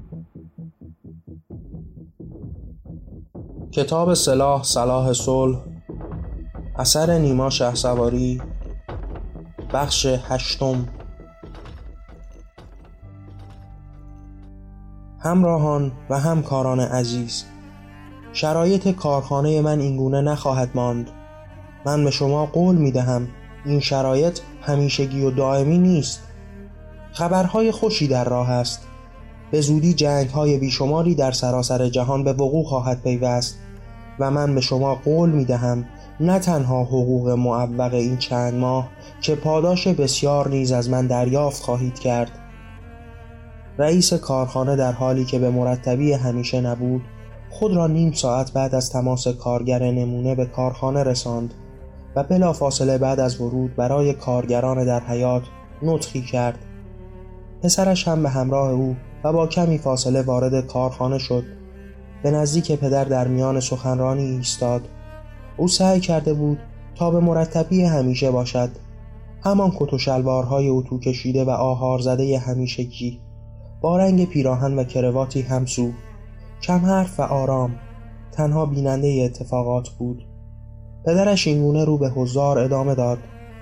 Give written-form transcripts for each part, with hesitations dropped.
کتاب سلاح صلاح صلح، اثر نیما شهسواری، بخش 8. همراهان و همکاران عزیز، شرایط کارخانه من اینگونه نخواهد ماند. من به شما قول می دهم این شرایط همیشگی و دائمی نیست. خبرهای خوشی در راه است. به زودی جنگ‌های بیشماری در سراسر جهان به وقوع خواهد پیوست و من به شما قول می دهم نه تنها حقوق معوق این چند ماه که پاداش بسیار نیز از من دریافت خواهید کرد. رئیس کارخانه در حالی که به مرتبی همیشه نبود خود را نیم ساعت بعد از تماس کارگر نمونه به کارخانه رساند و بلافاصله بعد از ورود برای کارگران در حیاط نطقی کرد. پسرش هم به همراه او و با کمی فاصله وارد کارخانه شد. به نزدیک پدر در میان سخنرانی ایستاد. او سعی کرده بود تا به مرتبی همیشه باشد، همان کت و شلوارهای اتو کشیده و آهار زده همیشگی، با رنگ پیراهن و کرواتی همسو، کم حرف و آرام، تنها بیننده اتفاقات بود. پدرش اینگونه رو به حضار ادامه داد: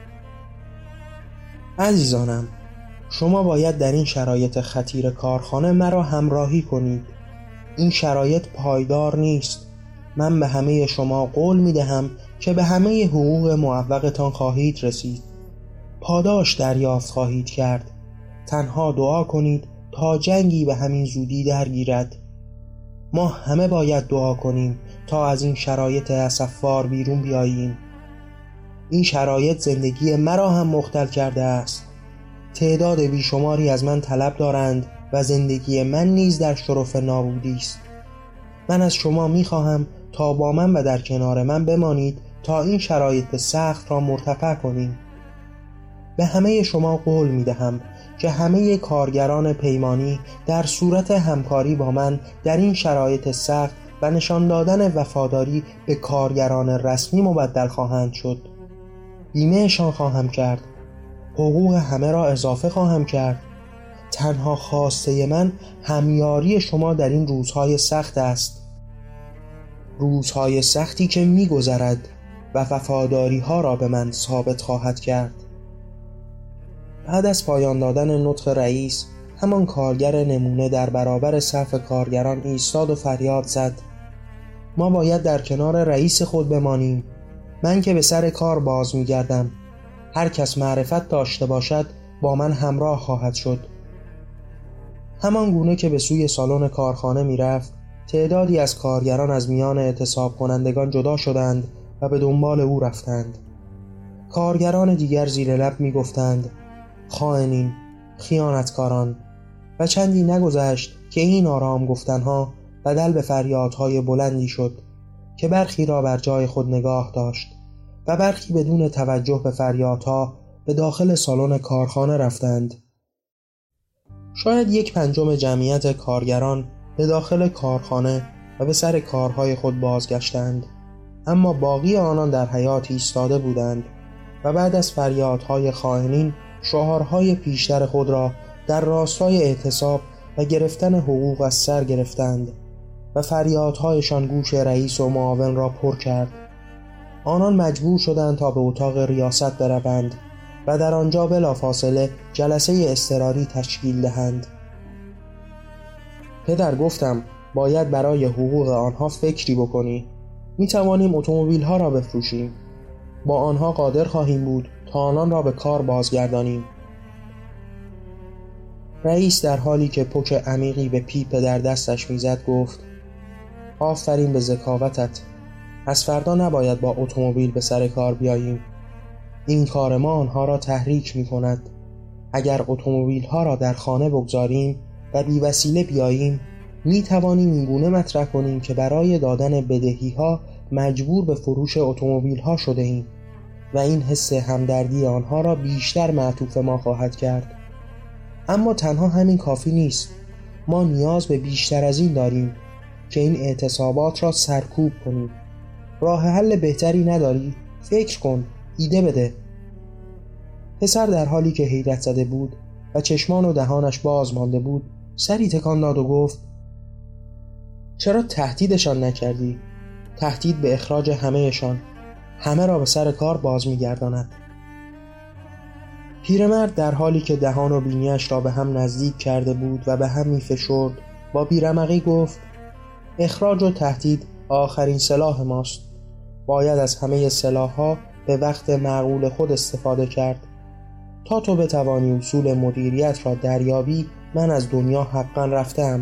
عزیزانم، شما باید در این شرایط خطیر کارخانه مرا همراهی کنید. این شرایط پایدار نیست. من به همه شما قول می دهم که به همه حقوق معوقتان خواهید رسید. پاداش دریافت خواهید کرد. تنها دعا کنید تا جنگی به همین زودی درگیرد. ما همه باید دعا کنیم تا از این شرایط اسفبار بیرون بیاییم. این شرایط زندگی مرا هم مختل کرده است. تعداد بیشماری از من طلب دارند و زندگی من نیز در شرف نابودی است. من از شما می‌خواهم تا با من و در کنار من بمانید تا این شرایط سخت را مرتفع کنیم. به همه شما قول می‌دهم که همه کارگران پیمانی در صورت همکاری با من در این شرایط سخت و نشان دادن وفاداری به کارگران رسمی مبدل خواهند شد. بیمهشان خواهم کرد. حقوق همه را اضافه خواهم کرد. تنها خواسته من همیاری شما در این روزهای سخت است. روزهای سختی که می‌گذرد و وفاداری ها را به من ثابت خواهد کرد. بعد از پایان دادن نطق رئیس، همان کارگر نمونه در برابر صف کارگران ایستاد و فریاد زد: ما باید در کنار رئیس خود بمانیم. من که به سر کار باز می‌گردم. هر کس معرفت داشته باشد با من همراه خواهد شد. همان گونه که به سوی سالن کارخانه می‌رفت، تعدادی از کارگران از میان اعتصاب کنندگان جدا شدند و به دنبال او رفتند. کارگران دیگر زیر لب می‌گفتند: خائنین، خیانتکاران. و چندی نگذشت که این آرام گفتنها بدل به فریادهای بلندی شد که برخی را بر جای خود نگاه داشت و برخی بدون توجه به فریادها به داخل سالن کارخانه رفتند. شاید 1/5 جمعیت کارگران به داخل کارخانه و به سر کارهای خود بازگشتند، اما باقی آنان در حیاط ایستاده بودند و بعد از فریادهای خائنین شعارهای پیشتر خود را در راستای اعتصاب و گرفتن حقوق از سر گرفتند و فریادهایشان گوش رئیس و معاون را پر کرد. آنان مجبور شدند تا به اتاق ریاست بروند و در آنجا بلافاصله جلسه اضطراری تشکیل دهند. پدر، گفتم باید برای حقوق آنها فکری بکنی. می توانیم اتومبیل ها را بفروشیم. با آنها قادر خواهیم بود تا آنان را به کار بازگردانیم. رئیس در حالی که پک عمیقی به پیپ در دستش میزد گفت: آفرین به ذکاوتت. از فردا نباید با اتومبیل به سر کار بیاییم. این کار ما آنها را تحریک می کند. اگر اتومبیل ها را در خانه بگذاریم و بی وسیله بیاییم، می توانیم اینگونه مطرح کنیم که برای دادن بدهی ها مجبور به فروش اتومبیل ها شده ایم و این حس همدردی آنها را بیشتر معطوف ما خواهد کرد. اما تنها همین کافی نیست. ما نیاز به بیشتر از این داریم که این اعتصابات را سرکوب کنیم. راه حل بهتری نداری؟ فکر کن، ایده بده. پسر در حالی که حیرت زده بود و چشمان و دهانش باز مانده بود سری تکان داد و گفت چرا تهدیدشان نکردی؟ تهدید به اخراج همهشان، همه را به سر کار باز می‌گرداند. پیرمرد در حالی که دهان و بینیش را به هم نزدیک کرده بود و به هم می‌فشرد با بی‌رمقی گفت اخراج و تهدید آخرین سلاح ماست. باید از همه سلاح‌ها به وقت معقول خود استفاده کرد. تا تو بتوانی اصول مدیریت را دریابی، من از دنیا حقا رفتم.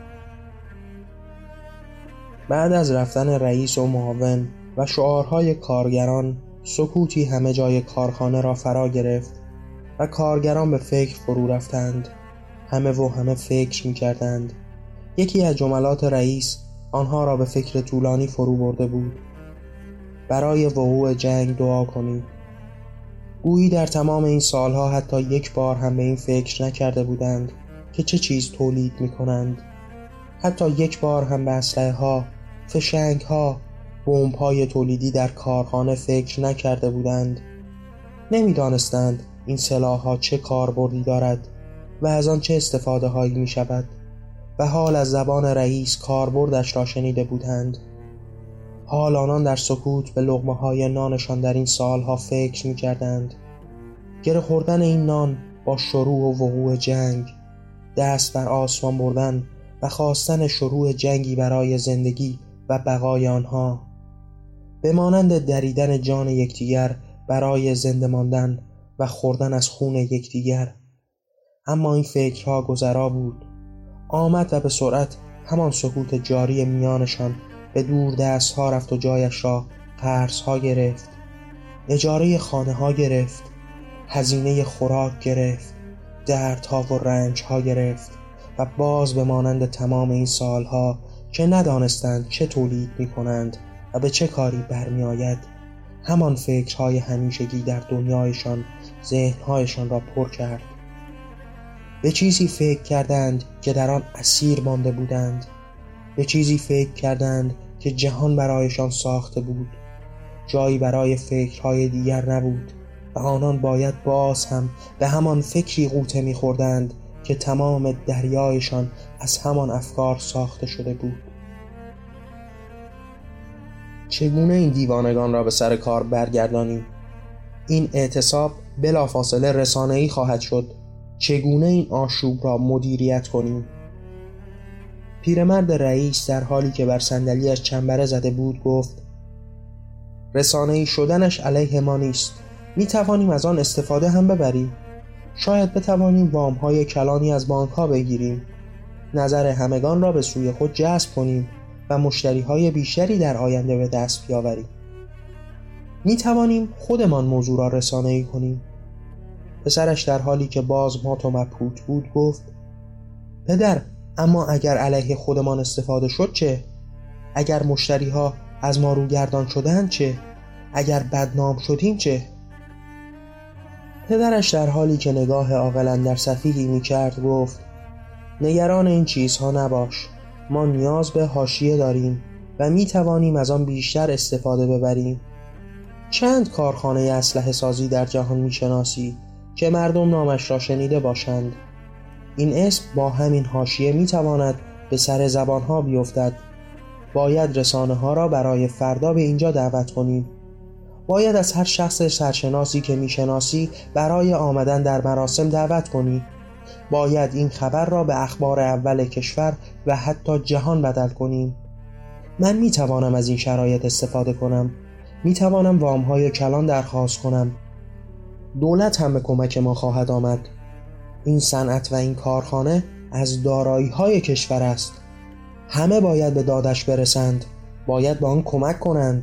بعد از رفتن رئیس و معاون و شعارهای کارگران، سکوتی همه جای کارخانه را فرا گرفت و کارگران به فکر فرو رفتند. همه فکر می‌کردند. یکی از جملات رئیس آنها را به فکر طولانی فرو برده بود. برای وقوع جنگ دعا کنید. گویی در تمام این سالها حتی یک بار هم به این فکر نکرده بودند که چه چیز تولید می‌کنند. حتی یک بار هم به اسلحه‌ها، فشنگ‌ها، بمب‌های تولیدی در کارخانه فکر نکرده بودند. نمی‌دانستند این سلاح‌ها چه کاربردی دارد و از آن چه استفاده‌هایی می‌شود و حال از زبان رئیس کاربردش را شنیده بودند. حال آنان در سکوت به لقمه‌های نانشان در این سالها فکر می‌کردند. گره خوردن این نان با شروع و وقوع جنگ، دست بر آسمان بردن و خواستن شروع جنگی برای زندگی و بقای آنها، به مانند دریدن جان یکدیگر برای زنده ماندن و خوردن از خون یکدیگر. اما این فکرها گذرا بود. آمد و به سرعت همان سکوت جاری میانشان به دور دست ها رفت و جایش را قرض ها گرفت، اجاره خانه ها گرفت، هزینه خوراک گرفت، دردها و رنج ها گرفت و باز به مانند تمام این سالها که ندانستند چه تولید می کنند و به چه کاری برمی آید، همان فکرهای همیشگی در دنیایشان ذهنهایشان را پر کرد. به چیزی فکر کردند که در آن اسیر مانده بودند. به چیزی فکر کردند که جهان برایشان ساخته بود. جایی برای فکرهای دیگر نبود و آنان باید باز هم به همان فکری غوطه می‌خوردند که تمام دریایشان از همان افکار ساخته شده بود. چگونه این دیوانگان را به سر کار برگردانیم؟ این اعتصاب بلافاصله رسانه‌ای خواهد شد. چگونه این آشوب را مدیریت کنیم؟ پیرمرد رئیس در حالی که بر صندلی‌اش چنبره زده بود گفت رسانه‌ای شدنش علیه ما نیست. می توانیم از آن استفاده هم ببریم. شاید بتوانیم وام‌های کلانی از بانک‌ها بگیریم، نظر همگان را به سوی خود جذب کنیم و مشتری‌های بیشتری در آینده به دست بیاوریم. می توانیم خودمان موضوع را رسانه‌ای کنیم. پسرش در حالی که باز مات و مبهوت بود گفت پدر، اما اگر علیه خودمان استفاده شد چه؟ اگر مشتری‌ها از ما روگردان شدند چه؟ اگر بدنام شدیم چه؟ پدرش در حالی که نگاه عاقل در سفیهی می‌کرد گفت نگران این چیزها نباش. ما نیاز به حاشیه داریم و می‌توانیم از آن بیشتر استفاده ببریم. چند کارخانه اسلحه سازی در جهان می‌شناسی که مردم نامش را شنیده باشند؟ این اسم با همین حاشیه می‌تواند به سر زبان‌ها بیفتد. باید رسانه‌ها را برای فردا به اینجا دعوت کنیم. باید از هر شخص سرشناسی که میشناسی برای آمدن در مراسم دعوت کنی. باید این خبر را به اخبار اول کشور و حتی جهان بدل کنیم. من میتوانم از این شرایط استفاده کنم. میتوانم وام‌های کلان درخواست کنم. دولت هم به کمک ما خواهد آمد. این صنعت و این کارخانه از دارایی‌های کشور است. همه باید به دادش برسند. باید به آن کمک کنند.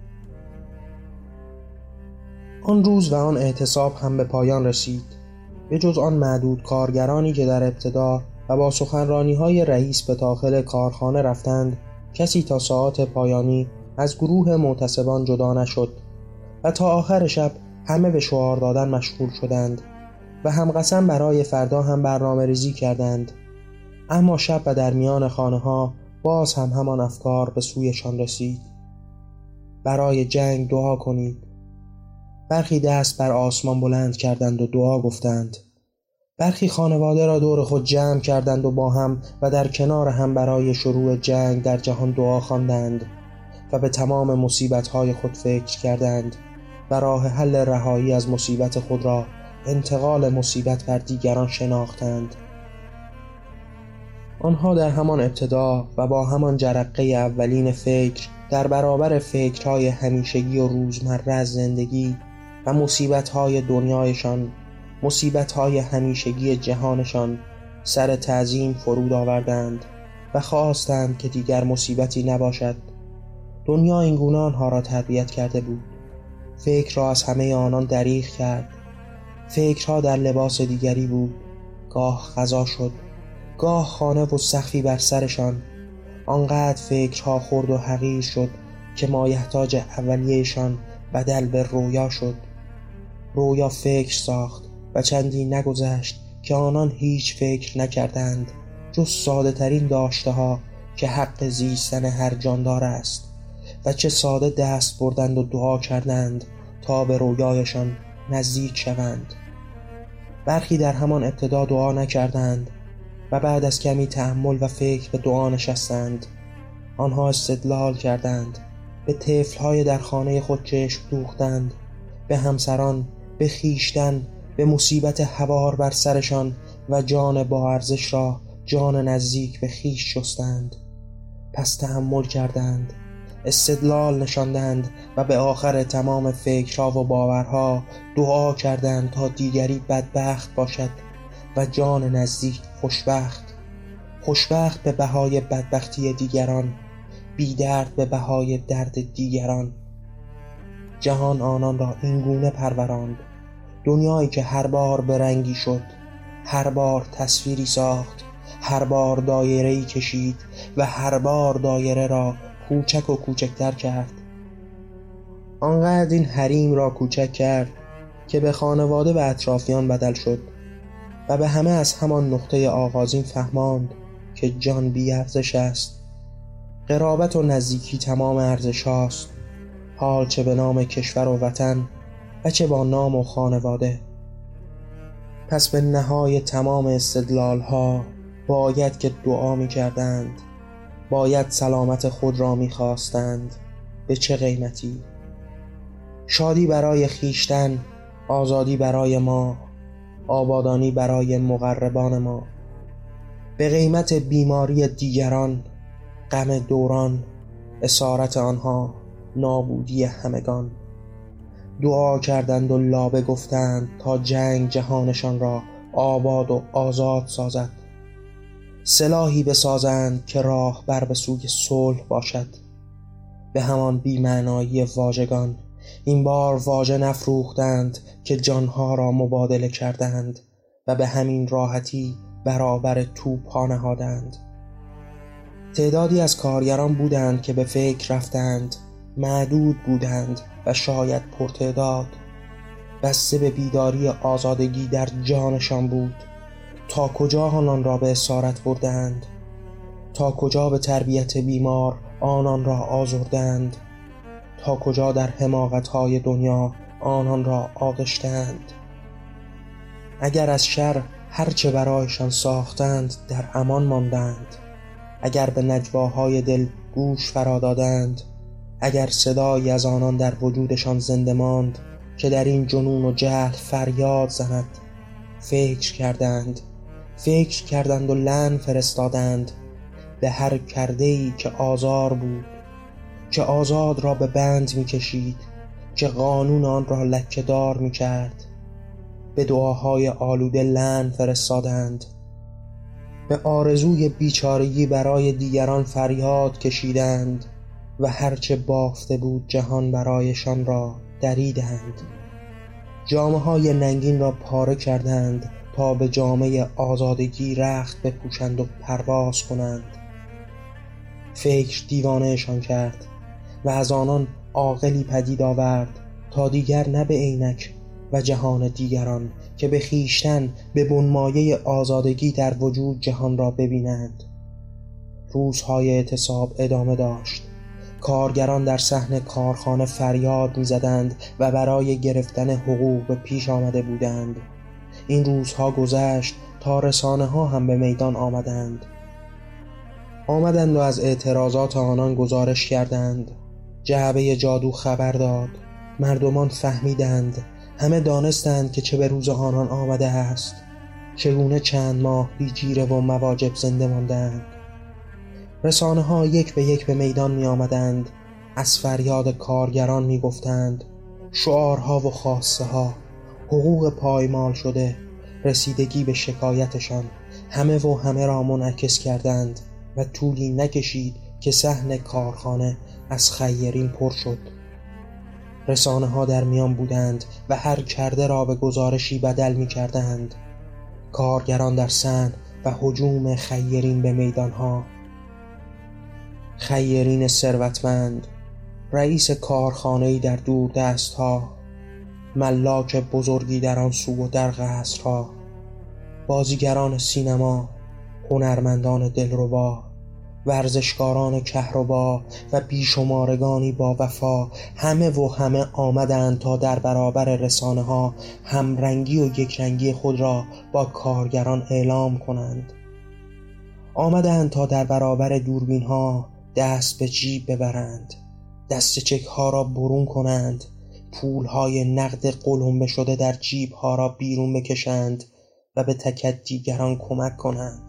آن روز و آن اعتصاب هم به پایان رسید. به جز آن معدود کارگرانی که در ابتدا و با سخنرانی‌های رئیس به داخل کارخانه رفتند، کسی تا ساعات پایانی از گروه معتصبان جدا نشد و تا آخر شب همه به شعار دادن مشغول شدند و هم قسم برای فردا هم برنامه ریزی کردند. اما شب و در میان خانه‌ها باز هم همان افکار به سویشان رسید. برای جنگ دعا کنید. برخی دست بر آسمان بلند کردند و دعا گفتند. برخی خانواده را دور خود جمع کردند و با هم و در کنار هم برای شروع جنگ در جهان دعا خواندند و به تمام مصیبت‌های خود فکر کردند و راه حل رهایی از مصیبت خود را انتقال مصیبت بر دیگران شناختند. آنها در همان ابتدا و با همان جرقه اولین فکر در برابر فکرهای همیشگی و روزمره از زندگی و مصیبت‌های دنیایشان، مصیبت‌های همیشگی جهانشان، سر تعظیم فرود آوردند و خواستند که دیگر مصیبتی نباشد. دنیا اینگونه آنها را تربیت کرده بود. فکر را از همه آنان دریغ کرد. فکرها در لباس دیگری بود. گاه غذا شد، گاه خانه و سقفی بر سرشان. آنقدر فکرها خرد و حقیر شد که مایحتاج اولیه‌شان بدل به رویا شد. رویا فکر ساخت و چندی نگذشت که آنان هیچ فکر نکردند جز ساده ترین داشته ها که حق زیستن هر جاندار است و چه ساده دست بردند و دعا کردند تا به رویایشان نزدیک شوند. برخی در همان ابتدا دعا نکردند و بعد از کمی تأمل و فکر به دعا نشستند. آنها استدلال کردند، به طفل‌های در خانه خود چشم دوختند، به همسران، به خیشتن، به مصیبت هوار بر سرشان و جان با ارزش را جان نزدیک به خیش شستند. پس تأمل کردند، استدلال نشاندند و به آخر تمام فکرها و باورها دعا کردند تا دیگری بدبخت باشد و جان نزدیک خوشبخت به بهای بدبختی دیگران، بی درد به بهای درد دیگران. جهان آنان را اینگونه پروراند، دنیایی که هر بار به رنگی شد، هر بار تصویری ساخت، هر بار دایره‌ای کشید و هر بار دایره را کوچک و کوچکتر کرد. آنقدر این حریم را کوچک کرد که به خانواده و اطرافیان بدل شد و به همه از همان نقطه آغازین فهماند که جان بی ارزش است. قرابت و نزدیکی تمام ارزش هاست، حال چه به نام کشور و وطن و چه با نام و خانواده. پس به نهای تمام استدلال ها باید که دعا می کردند، باید سلامت خود را می خواستند. به چه قیمتی؟ شادی برای خیشتن، آزادی برای ما، آبادانی برای مقربان ما، به قیمت بیماری دیگران، غم دوران، اسارت آنها، نابودی همگان. دعا کردند و لابه گفتند تا جنگ جهانشان را آباد و آزاد سازد. سلاحی بسازند که راه بر به سوی صلح باشد. به همان بی‌معنایی واژگان این بار واژه نفروختند که جانها را مبادله کردند و به همین راحتی برابر توپ‌ها نهادند. تعدادی از کارگران بودند که به فکر رفتند، معدود بودند و شاید پرتعداد. بسته به بیداری آزادگی در جانشان بود. تا کجا آنان را به اسارت بردند؟ تا کجا به تربیت بیمار آنان را آزردند؟ تا کجا در حماقت‌های دنیا آنان را آغشتند؟ اگر از شر هرچه برایشان ساختند در امان ماندند، اگر به نجواهای دل گوش فرا دادند، اگر صدایی از آنان در وجودشان زنده ماند که در این جنون و جهل فریاد زند، فکر کردند و لعن فرستادند به هر کرده‌ای که آزار بود، که آزاد را به بند می کشید، که قانون آن را لکه‌دار می کرد. به دعاهای آلوده لعن فرستادند، به آرزوی بیچارگی برای دیگران فریاد کشیدند و هرچه بافته بود جهان برایشان را دریدند. جامه‌های ننگین را پاره کردند تا به جامه آزادگی رخت بپوشند و پرواز کنند. فکر دیوانهشان کرد و از آنان عاقلی پدید آورد تا دیگر نه به عینک و جهان دیگران که به خیشتن به بنمایه آزادگی در وجود جهان را ببینند. روزهای اعتصاب ادامه داشت. کارگران در صحن کارخانه فریاد می‌زدند و برای گرفتن حقوق به پیش آمده بودند. این روزها گذشت تا رسانه ها هم به میدان آمدند و از اعتراضات آنان گزارش کردند. جعبه جادو خبر داد. مردمان فهمیدند. همه دانستند که چه به روز آنان آمده است. چگونه چند ماه بی جیره و مواجب زنده ماندند. رسانه ها یک به یک به میدان می آمدند. از فریاد کارگران می گفتند. شعارها و خواسته ها، حقوق پایمال شده، رسیدگی به شکایتشان، همه را منعکس کردند و طولی نکشید که صحن کارخانه از خیرین پر شد. رسانه ها در میان بودند و هر کرده را به گزارشی بدل می کردند. کارگران در صحن و هجوم خیرین به میدان ها. خیرین ثروتمند، رئیس کارخانه‌ای در دور دست ها، ملاک بزرگی در آن سو و در قصرها، بازیگران سینما، هنرمندان دلربا، ورزشکاران کهربا و بیشمارگانی با وفا، همه آمدند تا در برابر رسانه ها همرنگی و یکرنگی خود را با کارگران اعلام کنند. آمدند تا در برابر دوربین ها دست به جیب ببرند، دست چک ها را برون کنند، پول های نقد قلمبه شده در جیب ها را بیرون بکشند و به تکدیگران کمک کنند.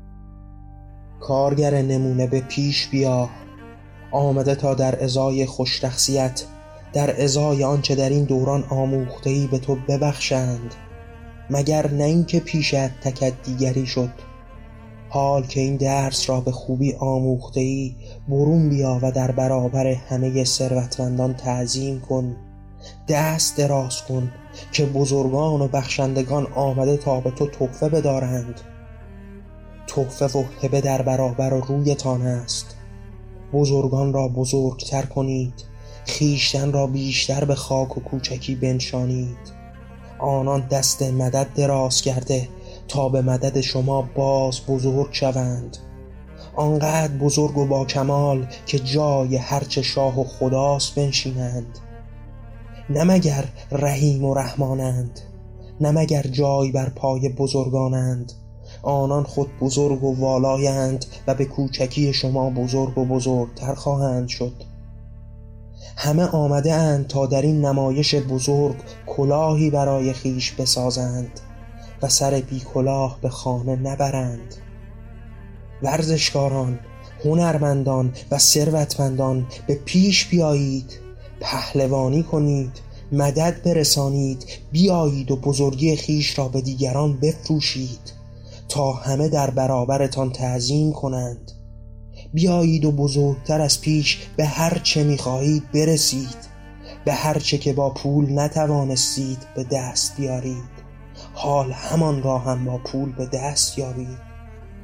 کارگر نمونه به پیش بیا، آمده تا در ازای خوش‌شخصیت، در ازای آنچه در این دوران آموخته‌ای به تو ببخشند. مگر نه این که پیشت تکدیگری شد؟ حال که این درس را به خوبی آموخته‌ای، برون بیا و در برابر همه ثروتمندان تعظیم کن. دست دراز کن که بزرگان و بخشندگان آمده تا به تو تحفه بدارند. تحفه و هبه در برابر رویتان است. بزرگان را بزرگتر کنید، خویشتن را بیشتر به خاک و کوچکی بنشانید. آنان دست مدد دراز کرده تا به مدد شما باز بزرگ شوند. آنقدر بزرگ و با کمال که جای هرچه شاه و خداست بنشینند. نه مگر رحیم و رحمانند؟ نه مگر جای بر پای بزرگانند؟ آنان خود بزرگ و والایند و به کوچکی شما بزرگ و بزرگتر خواهند شد. همه آمده اند تا در این نمایش بزرگ کلاهی برای خیش بسازند و سر بی کلاه به خانه نبرند. ورزشکاران، هنرمندان و ثروتمندان به پیش بیایید، پهلوانی کنید، مدد برسانید، بیایید و بزرگی خیش را به دیگران بفروشید تا همه در برابرتان تعظیم کنند. بیایید و بزرگتر از پیش به هر چه می‌خواهید برسید، به هر چه که با پول نتوانستید به دست بیارید، حال همان را هم با پول به دست یابید.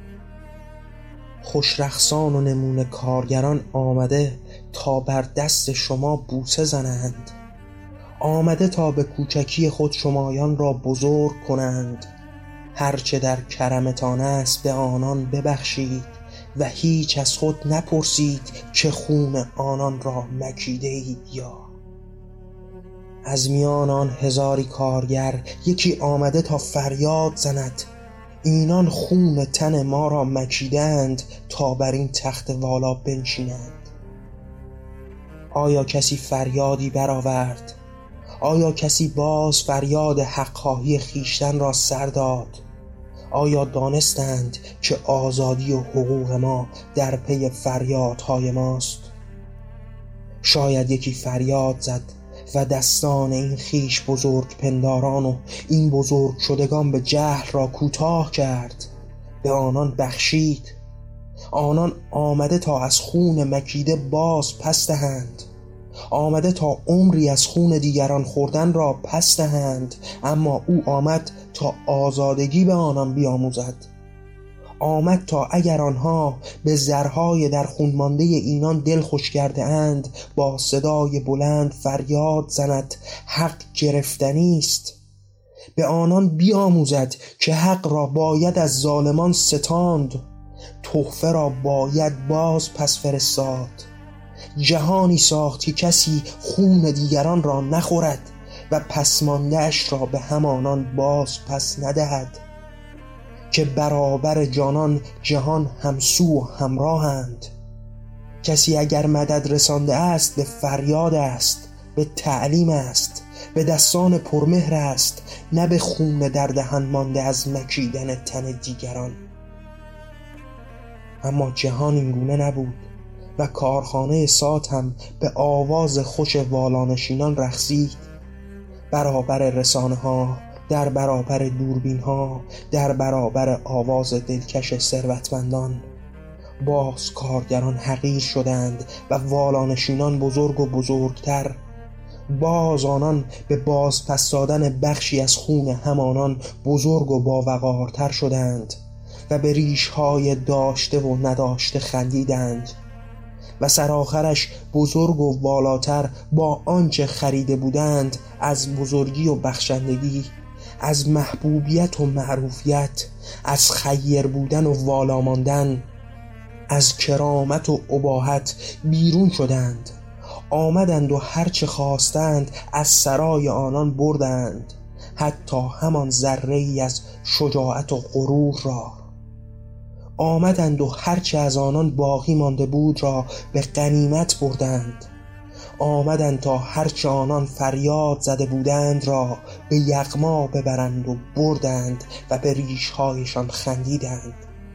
خوشرقصان و نمونه کارگران آمده تا بر دست شما بوسه زنند، آمده تا به کوچکی خود شمایان را بزرگ کنند. هرچه در کرمتان است به آنان ببخشید و هیچ از خود نپرسید که خون آنان را مکیده اید یا. از میان آن هزاری کارگر یکی آمده تا فریاد زند اینان خون تن ما را مکیدند تا بر این تخت والا بنشینند. آیا کسی فریادی برآورد؟ آیا کسی باز فریاد حق‌خواهی خیشتن را سر داد؟ آیا دانستند که آزادی و حقوق ما در پی فریادهای ماست؟ شاید یکی فریاد زد و دستان این خیش بزرگ پنداران و این بزرگ شدگان به جهل را کوتاه کرد، به آنان بخشید. آنان آمده تا از خون مکیده باز پس دهند، آمده تا عمری از خون دیگران خوردن را پس دهند، اما او آمد تا آزادگی به آنان بیاموزد. آمد تا اگر آنها به زرهای در خون مانده اینان دل خوش کرده اند، با صدای بلند فریاد زند حق گرفتنی است. به آنان بیاموزد که حق را باید از ظالمان ستاند، تحفه را باید باز پس فرستاد. جهانی ساخت که کسی خون دیگران را نخورد، و پسمانده‌اش را به همانان باز پس ندهد که برابر جانان جهان همسو و همراهند. کسی اگر مدد رسانده است به فریاد است، به تعلیم است، به دستان پرمهر است، نه به خون در دهن مانده از مکیدن تن دیگران. اما جهان اینگونه نبود و کارخانه سات هم به آواز خوش والانشینان رقصید. برابر رسانه ها، در برابر دوربین ها، در برابر آواز دلکش ثروتمندان، باز کارگران حقیر شدند و والانشینان بزرگ و بزرگتر. باز آنان به باز پس دادن بخشی از خون همانان بزرگ و باوقارتر شدند و به ریش‌های داشته و نداشته خندیدند و سرآخرش بزرگ و والاتر با آنچه خریده بودند از بزرگی و بخشندگی، از محبوبیت و معروفیت، از خیر بودن و والا ماندن، از کرامت و اباحت بیرون شدند. آمدند و هرچه خواستند از سرای آنان بردند، حتی همان ذره‌ای از شجاعت و غرور را. آمدند و هرچه از آنان باقی مانده بود را به غنیمت بردند. آمدند تا هرچه آنان فریاد زده بودند را به یغما ببرند و بردند و به ریش‌هایشان خندیدند.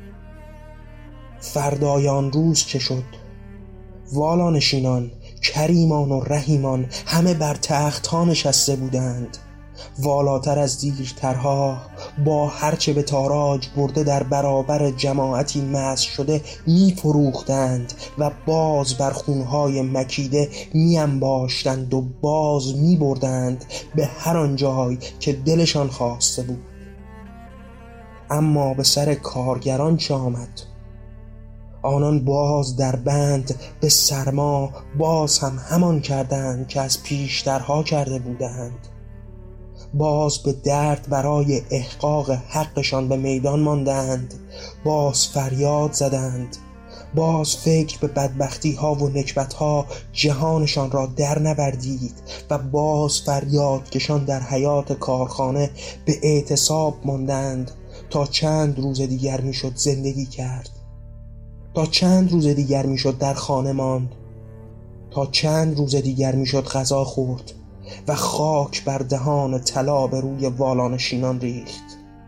فردای آن روز چه شد؟ والانشینان، کریمان و رحیمان همه بر تخت‌ها نشسته بودند. والاتر از دیرترها با هرچه به تاراج برده در برابر جماعتی مست شده می فروختند و باز بر خونهای مکیده می انباشتند و باز می بردند به هر آن جای که دلشان خواسته بود. اما به سر کارگران چه آمد؟ آنان باز در بند به سرما باز هم همان کردند که از پیشترها کرده بودند. باز به درد برای احقاق حقشان به میدان ماندند. باز فریاد زدند. باز فکر به بدبختی ها و نکبت ها جهانشان را در نوردید و باز فریاد کشان در حیات کارخانه به اعتصاب ماندند تا چند روز دیگر میشد زندگی کرد، تا چند روز دیگر میشد در خانه ماند، تا چند روز دیگر میشد غذا خورد و خاک بر دهان طلا به روی والانشینان ریخت.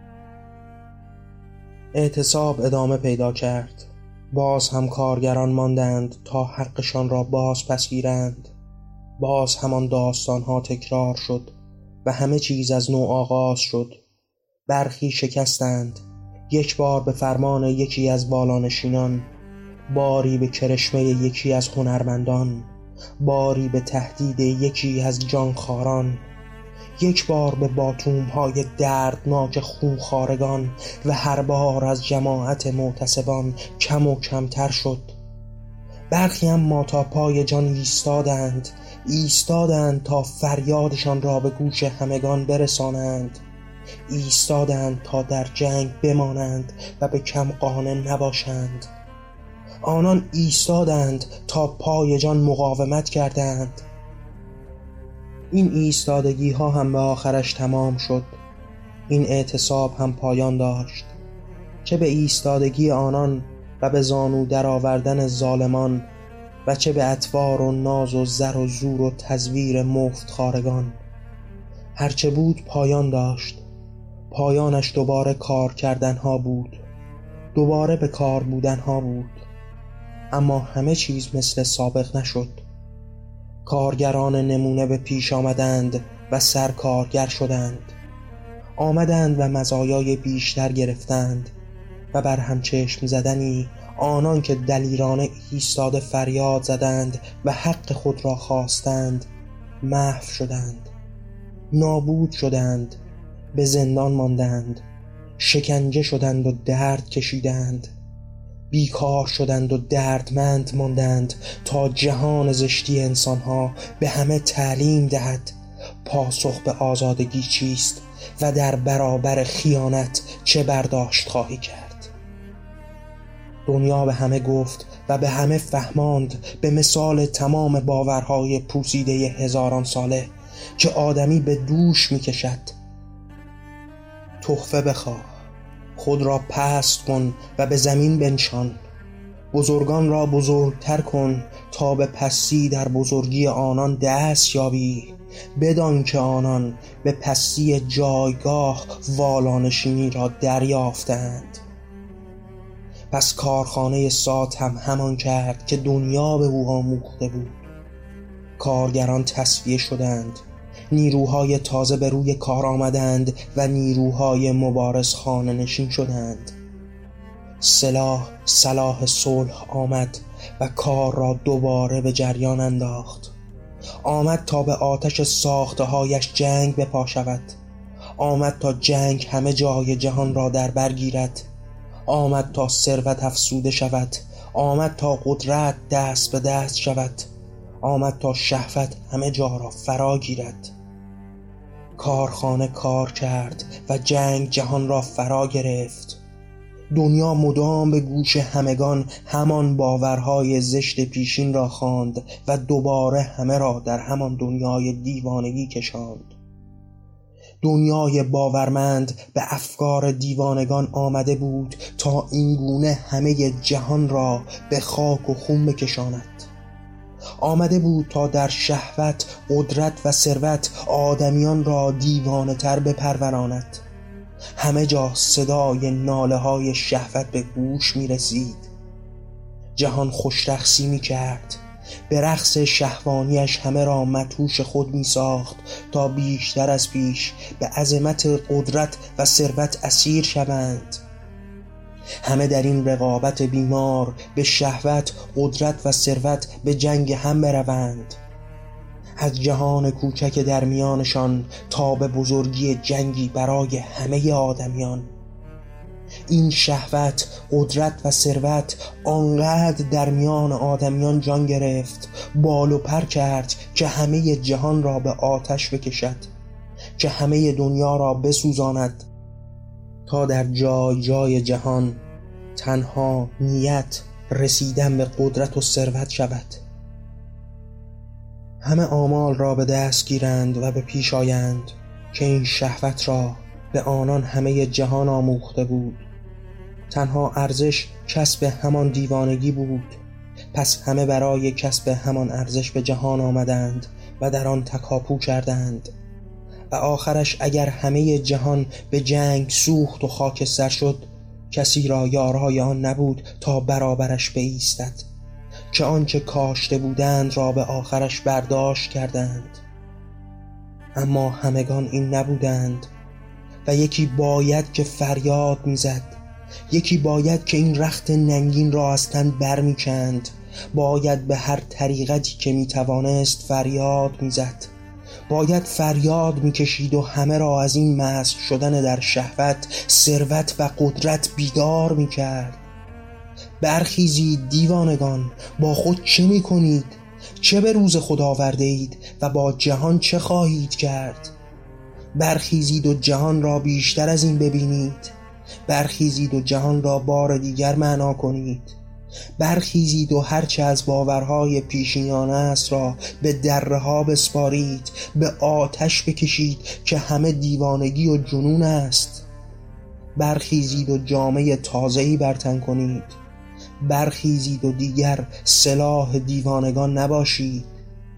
اعتصاب ادامه پیدا کرد. باز هم کارگران ماندند تا حقشان را باز پس گیرند. باز همان داستانها تکرار شد و همه چیز از نو آغاز شد. برخی شکستند، یک بار به فرمان یکی از والانشینان، باری به کرشمه یکی از هنرمندان، باری به تهدید یکی از جانخواران، یک بار به باتوم‌های دردناک خونخوارگان و هر بار از جماعت معتصبان کم و کمتر شد. برخی اما تا پای جان ایستادند تا فریادشان را به گوش همگان برسانند. ایستادند تا در جنگ بمانند و به کم قانع نباشند. آنان ایستادند تا پای جان مقاومت کردند. این ایستادگی ها هم به آخرش تمام شد. این اعتصاب هم پایان داشت، چه به ایستادگی آنان و به زانو در آوردن ظالمان و چه به اطوار و ناز و زر و زور و تزویر مفتخوارگان. هرچه بود پایان داشت. پایانش دوباره کار کردن ها بود، دوباره به کار بودن ها بود. اما همه چیز مثل سابق نشد. کارگران نمونه به پیش آمدند و سرکارگر شدند. آمدند و مزایای بیشتر گرفتند و بر هم چشم زدنی آنان که دلیرانه ایستاده فریاد زدند و حق خود را خواستند محو شدند، نابود شدند، به زندان ماندند، شکنجه شدند و درد کشیدند، بیکار شدند و دردمند ماندند تا جهان زشتی انسانها به همه تعلیم دهد پاسخ به آزادگی چیست و در برابر خیانت چه برداشت خواهی کرد. دنیا به همه گفت و به همه فهماند به مثال تمام باورهای پوسیده هزاران ساله که آدمی به دوش می کشد. تحفه بخواه، خود را پست کن و به زمین بنشان. بزرگان را بزرگتر کن تا به پستی در بزرگی آنان دست یابی. بدان که آنان به پستی جایگاه والانشینی را دریافتند. پس کارخانه سات هم همان کرد که دنیا به او آموخته بود. کارگران تصفیه شدند، نیروهای تازه به روی کار آمدند و نیروهای مبارز خانه نشین شدند. صلاح صلح آمد و کار را دوباره به جریان انداخت. آمد تا به آتش ساخته هایش جنگ بپا شود. آمد تا جنگ همه جای جهان را در بر گیرد. آمد تا ثروت افزوده شود. آمد تا قدرت دست به دست شود. آمد تا شهوت همه جا را فرا گیرد. کارخانه کار کرد و جنگ جهان را فرا گرفت. دنیا مدام به گوش همگان همان باورهای زشت پیشین را خواند و دوباره همه را در همان دنیای دیوانگی کشاند. دنیای باورمند به افکار دیوانگان آمده بود تا اینگونه همه جهان را به خاک و خون بکشاند. آمده بود تا در شهوت، قدرت و ثروت آدمیان را دیوانه تر بپروراند. همه جا صدای ناله های شهوت به گوش می رسید. جهان خوش رقصی می کرد. به رقص شهوانیش همه را مدهوش خود می ساخت تا بیشتر از پیش به عظمت قدرت و ثروت اسیر شوند. همه در این رقابت بیمار به شهوت، قدرت و ثروت به جنگ هم بروند. از جهان کوچک در میانشان تا به بزرگی جنگی برای همه آدمیان. این شهوت، قدرت و ثروت آنقدر در میان آدمیان جان گرفت، بال و پر کرد که همه جهان را به آتش بکشد، که همه دنیا را بسوزاند، تا در جای جای جهان تنها نیت رسیدن به قدرت و ثروت شود. همه آمال را به دست گیرند و به پیش آیند که این شهوت را به آنان همه جهان آموخته بود. تنها ارزش کسب همان دیوانگی بود. پس همه برای کسب همان ارزش به جهان آمدند و در آن تکاپو کردند و آخرش اگر همه جهان به جنگ سوخت و خاکستر شد، کسی را یارای آن نبود تا برابرش بایستد، که آنچه کاشته بودند را به آخرش برداشت کردند. اما همگان این نبودند و یکی باید که فریاد میزد، یکی باید که این رخت ننگین را از تن برمیکند، باید به هر طریقتی که میتوانست فریاد میزد، باید فریاد میکشید و همه را از این مسخ شدن در شهوت، ثروت و قدرت بیدار میکرد. برخیزید دیوانگان، با خود چه میکنید؟ چه به روز خود آورده اید و با جهان چه خواهید کرد؟ برخیزید و جهان را بیشتر از این ببینید. برخیزید و جهان را بار دیگر معنا کنید. برخیزید و هرچه از باورهای پیشینیان است را به دره ها بسپارید، به آتش بکشید که همه دیوانگی و جنون است. برخیزید و جامه تازه‌ای بر تن کنید. برخیزید و دیگر سلاح دیوانگان نباشید.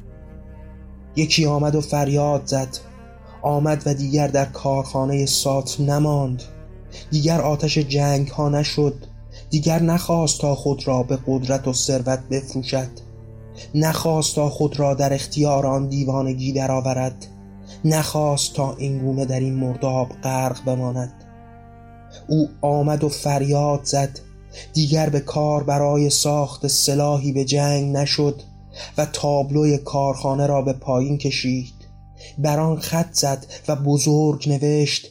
یکی آمد و فریاد زد، آمد و دیگر در کارخانه سات نماند. دیگر آتش جنگ ها نشد. دیگر نخواست تا خود را به قدرت و ثروت بفروشد. نخواست تا خود را در اختیار آن دیوانگی درآورد. نخواست تا اینگونه در این مرداب غرق بماند. او آمد و فریاد زد. دیگر به کار برای ساخت سلاحی به جنگ نشد و تابلوی کارخانه را به پایین کشید. بر آن خط زد و بزرگ نوشت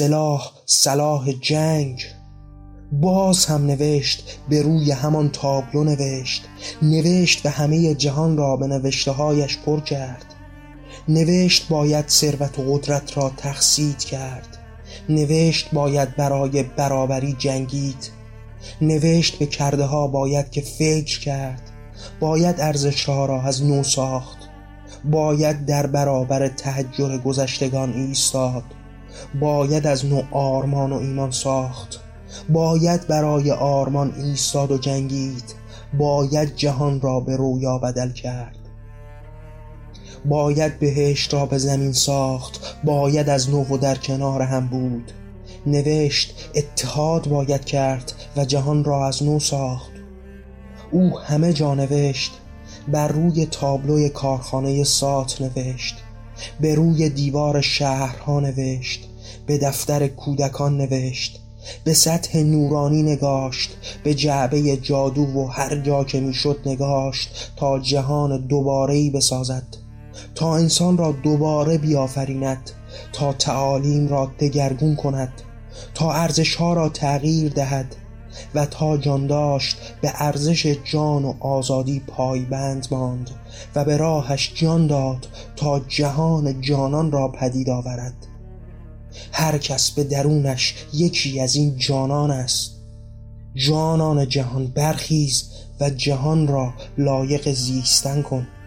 صلاح جنگ. باز هم نوشت، به روی همان تابلو نوشت و همه جهان را به نوشته هایش پر کرد. نوشت باید ثروت و قدرت را تقسیط کرد. نوشت باید برای برابری جنگید. نوشت به کرده ها باید که فکر کرد. باید ارزش ها را از نو ساخت. باید در برابر تحجر گذشتگان ایستاد، باید از نو آرمان و ایمان ساخت، باید برای آرمان ایستاد و جنگید، باید جهان را به رویا بدل کرد، باید بهشت را به زمین ساخت، باید از نو و در کنار هم بود، نوشت اتحاد باید کرد و جهان را از نو ساخت. او همه جا نوشت، بر روی تابلوی کارخانه سات نوشت، به روی دیوار شهرها نوشت، به دفتر کودکان نوشت، به سطح نورانی نگاشت، به جعبه جادو و هر جا که میشد نگاشت تا جهان دوباره‌ای بسازد، تا انسان را دوباره بیافریند، تا تعالیم را دگرگون کند، تا ارزش‌ها را تغییر دهد و تا جان داشت به ارزش جان و آزادی پایبند ماند و به راهش جان داد تا جهان جانان را پدید آورد. هر کس به درونش یکی از این جانان است. جانان جهان برخیز و جهان را لایق زیستن کن.